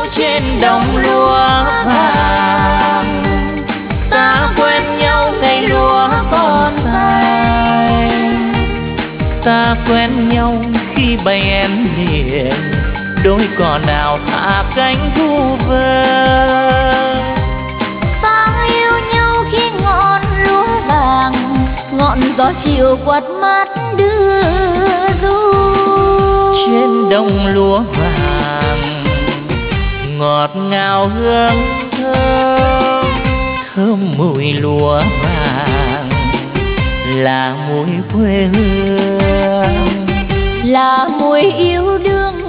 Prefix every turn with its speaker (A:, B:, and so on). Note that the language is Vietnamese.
A: trên đồng lúa vàng. Ta quen nhau ngày lúa còn dài, ta quen nhau khi bay em liền, đôi cò nào hạ cánh thu về.
B: Ta yêu nhau khi ngọn lúa vàng, ngọn gió chiều quạt mát đưa ru.
A: Trên đồng lúa vàng ngọt ngào hương thơm, thơm mùi lúa vàng là mùi quê hương,
B: là mùi yêu đương